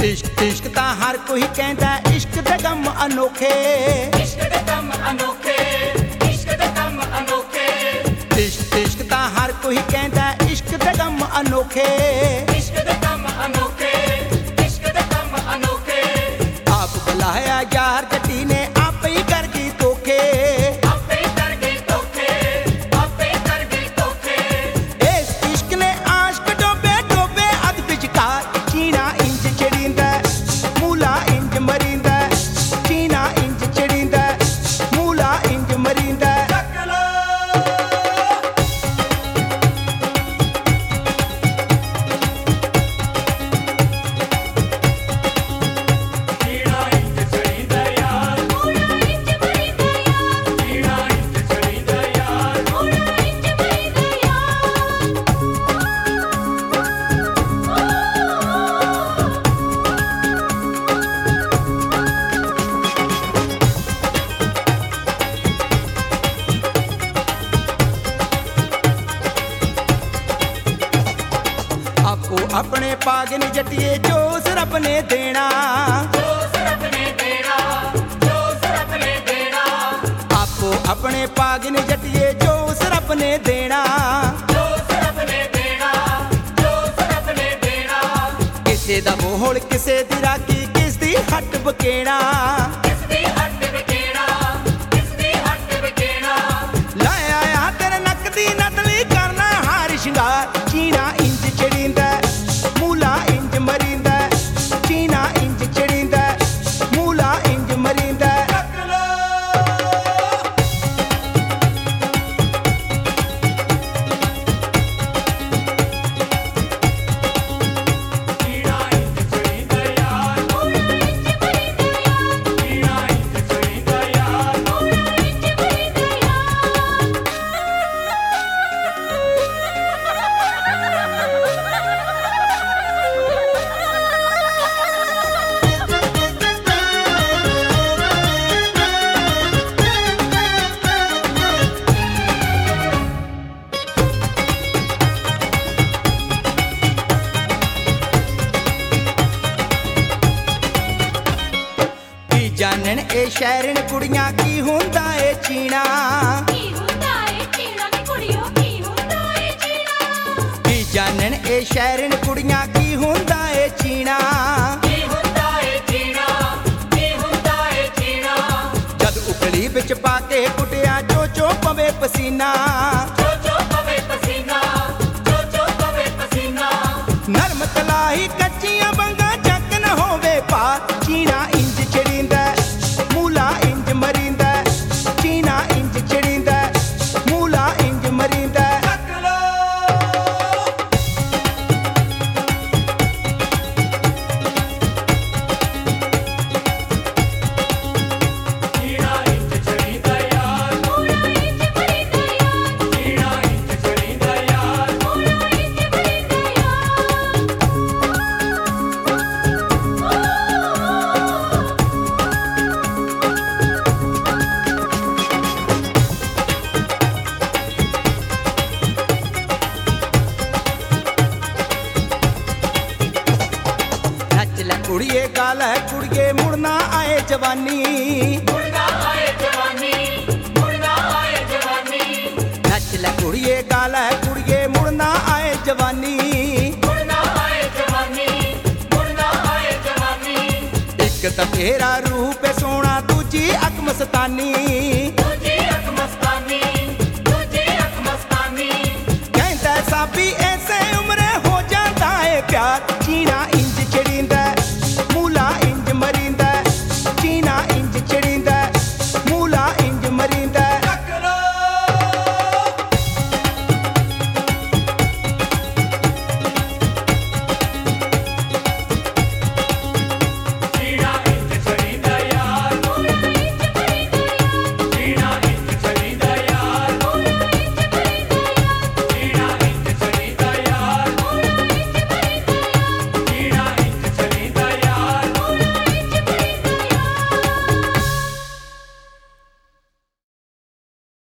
इश्क इश्क ता हर कोई कहता इश्क दे गम अनोखे, इश्क दे गम अनोखे, इश्क दे गम अनोखे, इश्क इश्क ता हर कोई कहता इश्क दे गम अनोखे, इश्क दे गम अनोखे, इश्क दे गम अनोखे। आप बुलाया यार जटी ने आप ही कर गई धोखे, आपे कर गई धोखे, आपे कर गई धोखे। इस इश्क ने आशिक डोबे डोबे अध विचकार, चीना इंज चढ़ींदा मूला इंज मरींदा, चीना इंज चढ़ींदा मूला इंज मरींदा। आपो अपने पागन जटिए जो रब ने देना, जो रब ने देना, जो रब ने देना, आपो अपने पागन जटिए जो रब ने देना, जो रब ने देना, जो रब ने देना। किसे दा बोल किसे दी राखी किस दी हट बकेना, किसदी हट बकेना, किसदी हट बकेना। लाया आ तेरे नक दी नतली करना हार शिंगार, चीना इंज चढ़ींदा मूला इंज मरींदा, चीना इंज चढ़ींदा मूला इंज मरींदा। जानन ए शहरन कुड़ियां की हुंदा ए चीना, की हुंदा ए चीना नी कुड़ियो, की हुंदा ए चीना। की जानन ए शहरन कुड़ियां की हुंदा ए चीना, की हुंदा ए चीना, की हुंदा ए चीना। जद उकली बिच पाके कुटिया चो पवे पसीना, जो पवे पसीना, जो पवे पसीना। नरम तलाही कच्चियां बंगा चक न होवे पार, चीना इंज चढ़ींदा मूला इंज मरींदा, चीना इंज चढ़ींदा मूला इंज मरींदा। कुड़िए गाल है कुड़िए मुड़ना आए जवानी, मुड़ना आए जवानी, मुड़ना आए जवानी। नच ले कुड़िए गाल है कुड़िए मुड़ना आए जवानी, मुड़ना आए जवानी, मुड़ना आए जवानी। एक तो तेरा रूप सोना दूजी अक मस्तानी, दूजी अक मस्तानी, दूजी अक मस्तानी। कहता साबी